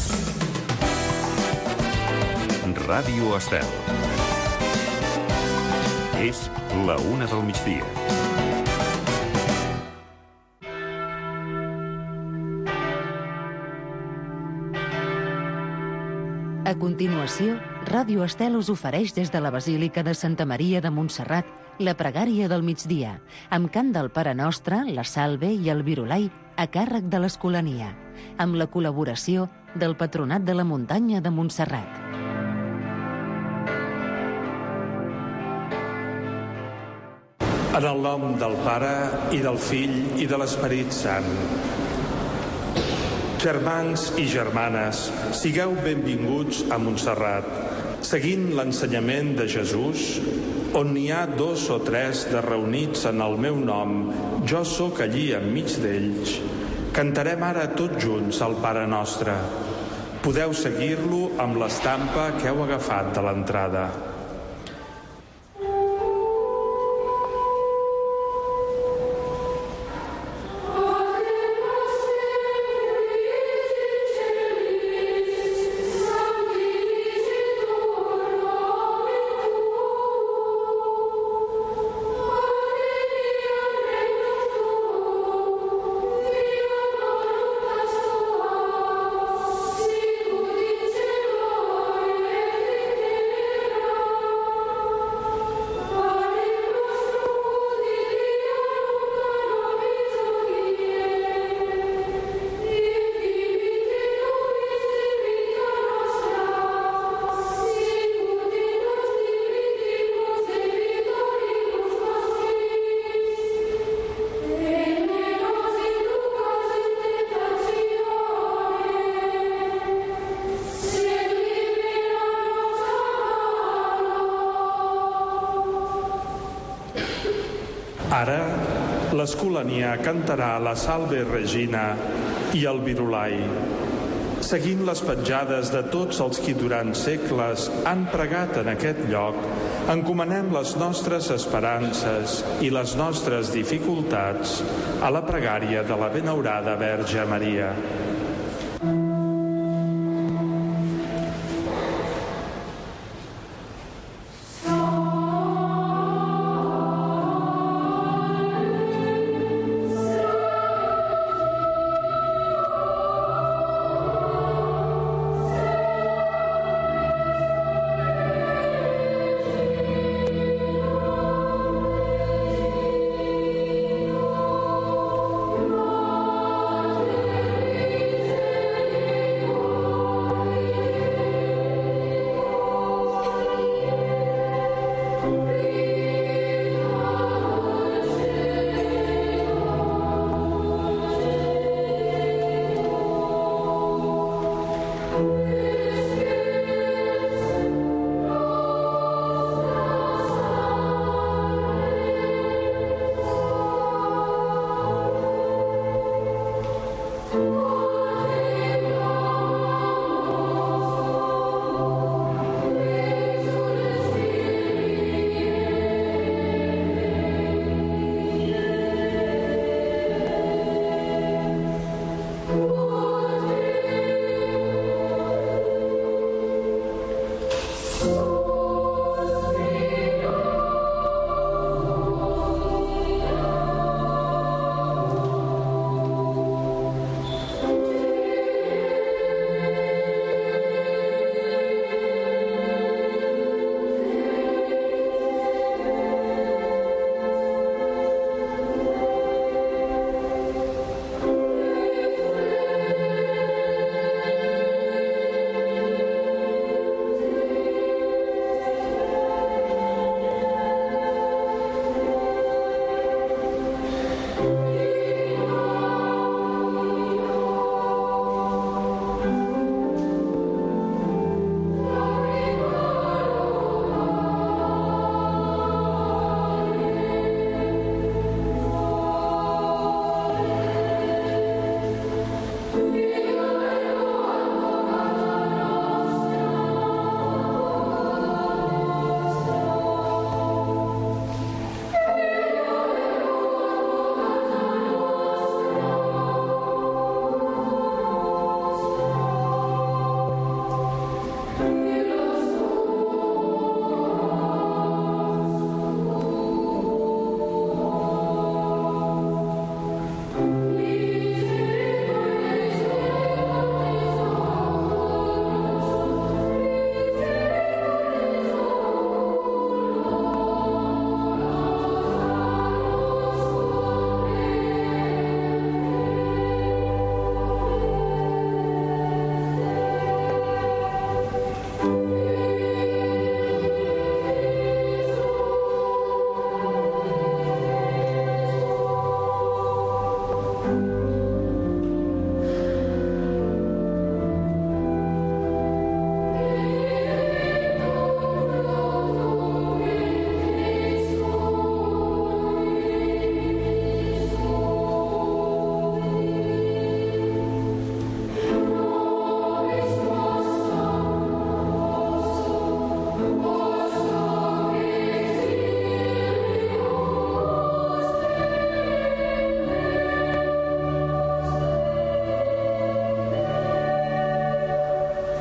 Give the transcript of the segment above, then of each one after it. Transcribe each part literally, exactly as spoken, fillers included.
Ràdio Estel. És la una del migdia. A continuació, Ràdio Estel us ofereix des de la Basílica de Santa Maria de Montserrat la pregària del migdia, amb cant del Pare Nostre, la Salve i el Virolai a càrrec de l'Escolania, amb la col·laboració del Patronat de la Muntanya de Montserrat. En el nom del Pare, i del Fill, i de l'Esperit Sant. Germans i germanes, sigueu benvinguts a Montserrat, seguint l'ensenyament de Jesús, on n'hi ha dos o tres de reunits en el meu nom, jo sóc allí enmig d'ells. Cantarem ara tots junts el Pare Nostre. Podeu seguir-lo amb l'estampa que heu agafat de l'entrada. Ara, l'Escolania cantarà la Salve Regina i el Virolai, seguint les petjades de tots els qui durant segles han pregat en aquest lloc. Encomanem les nostres esperances i les nostres dificultats a la pregària de la benaurada Verge Maria.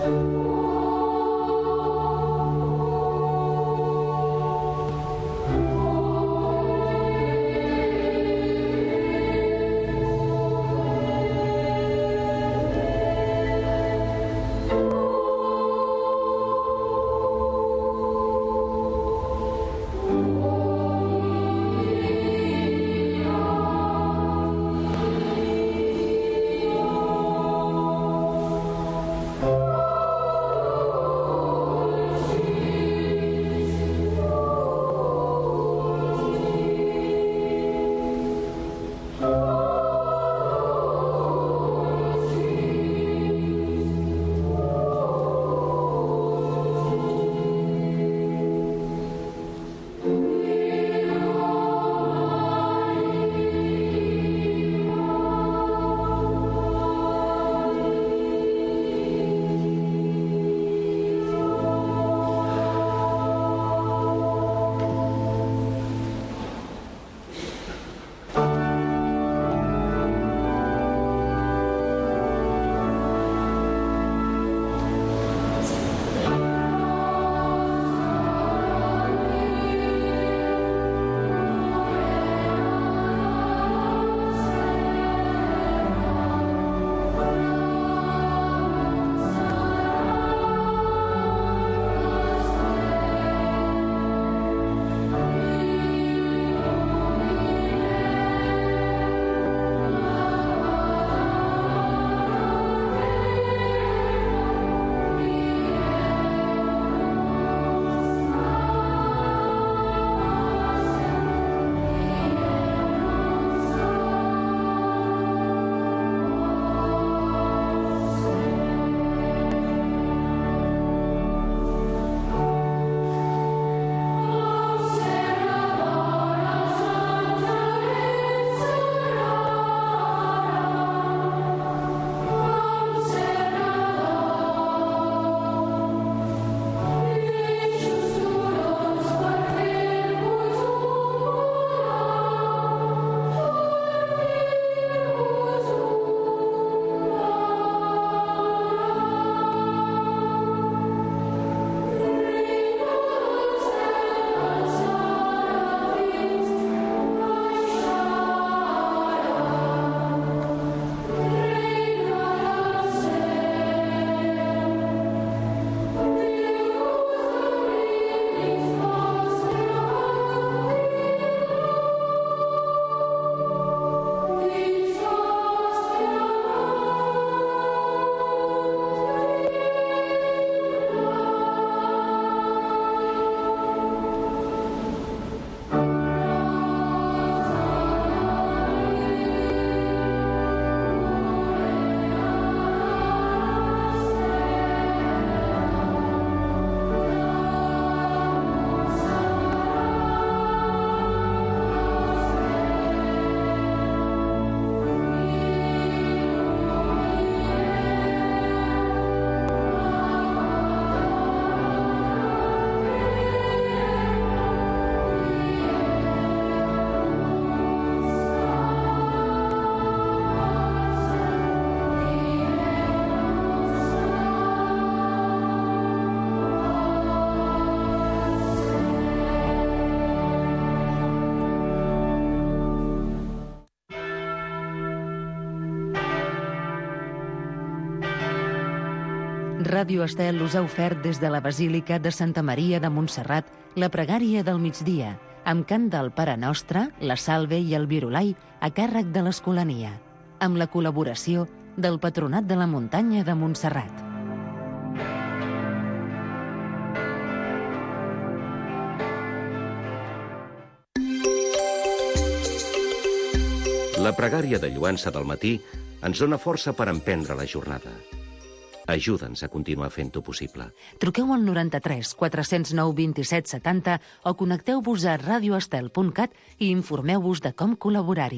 Ràdio Estel us ha ofert des de la Basílica de Santa Maria de Montserrat la pregària del migdia, amb cant del Pare Nostre, la Salve i el Virulai a càrrec de l'Escolania, amb la col·laboració del Patronat de la Muntanya de Montserrat. La pregària de lloança del matí ens dona força per emprendre la jornada. Ajuda'ns a continuar fent-ho possible. Truqueu al noranta-tres quatre-cents nou vint-i-set setanta o connecteu-vos a radioestel punt cat i informeu-vos de com col·laborar-hi.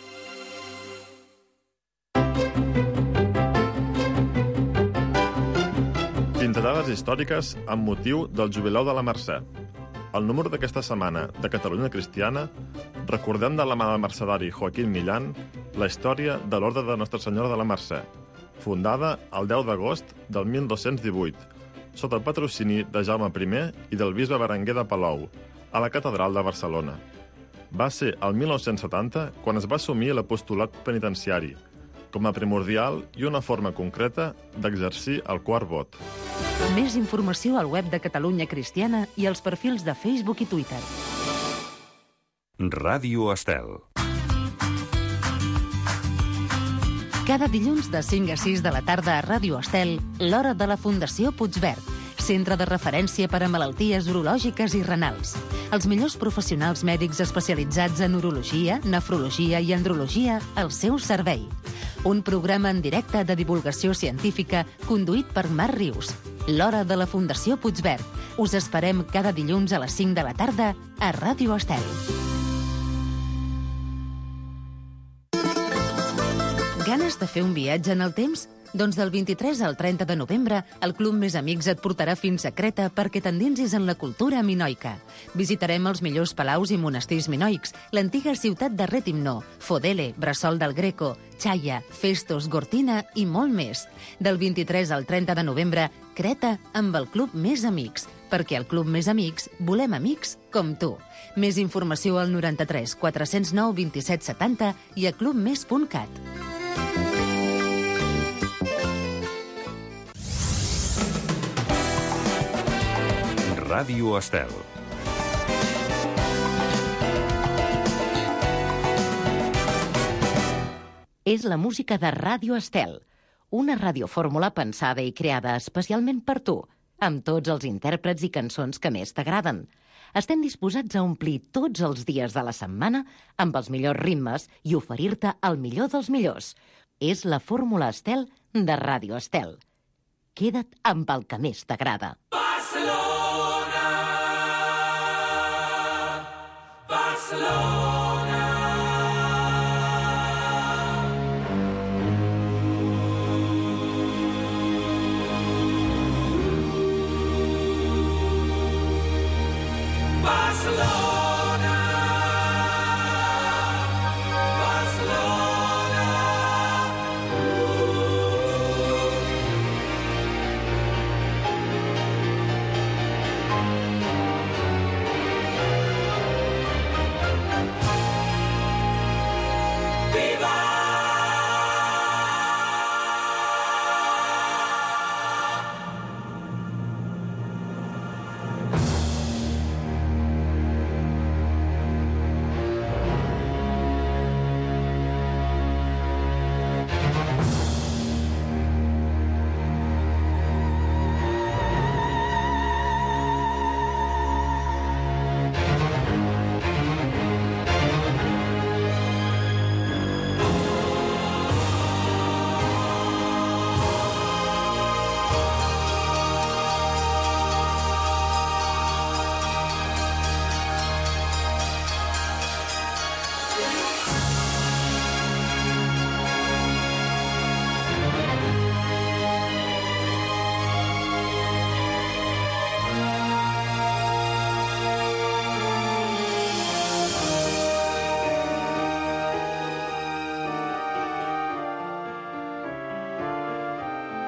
Pinzellades històriques amb motiu del jubileu de la Mercè. Al número d'aquesta setmana de Catalunya Cristiana recordem de la mà del mercedari Joaquín Millán la història de l'Orde de Nostra Senyora de la Mercè, fundada el deu d'agost del mil dos-cents divuit, sota el patrocini de Jaume primer i del bisbe Berenguer de Palou, a la Catedral de Barcelona. Va ser el mil nou-cents setanta quan es va assumir l'apostolat penitenciari, com a primordial i una forma concreta d'exercir el quart vot. Més informació al web de Catalunya Cristiana i als perfils de Facebook i Twitter. Ràdio Estel. Cada dilluns de cinc a sis de la tarda a Ràdio Estel, l'hora de la Fundació Puigverd, centre de referència per a malalties urològiques i renals. Els millors professionals mèdics especialitzats en urologia, nefrologia i andrologia al seu servei. Un programa en directe de divulgació científica conduït per Marc Rius. L'hora de la Fundació Puigverd. Us esperem cada dilluns a les cinc de la tarda a Ràdio Estel. Ganes de fer un viatge en el temps? Doncs del vint-i-tres al trenta de novembre, el Club Més Amics et portarà fins a Creta perquè t'endinsis en la cultura minoica. Visitarem els millors palaus i monestirs minoics, l'antiga ciutat de Rètimno, Fodele, Bressol del Greco, Chaia, Festos, Gortina i molt més. Del vint-i-tres al trenta de novembre, Creta amb el Club Més Amics, perquè al Club Més Amics volem amics com tu. Més informació al noranta-tres quatre-cents nou vint-i-set setanta i a clubmes punt cat. Ràdio Estel. És la música de Ràdio Estel, una radiofórmula pensada i creada especialment per tu, amb tots els intèrprets i cançons que més t'agraden. Estem disposats a omplir tots els dies de la setmana amb els millors ritmes i oferir-te el millor dels millors. És la fórmula Estel de Ràdio Estel. Queda't amb el que més t'agrada. Barcelona, Barcelona.